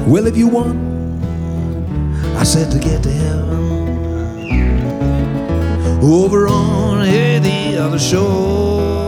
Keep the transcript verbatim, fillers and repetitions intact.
Well, if you want, I said, to get to heaven, over on hey, the other shore,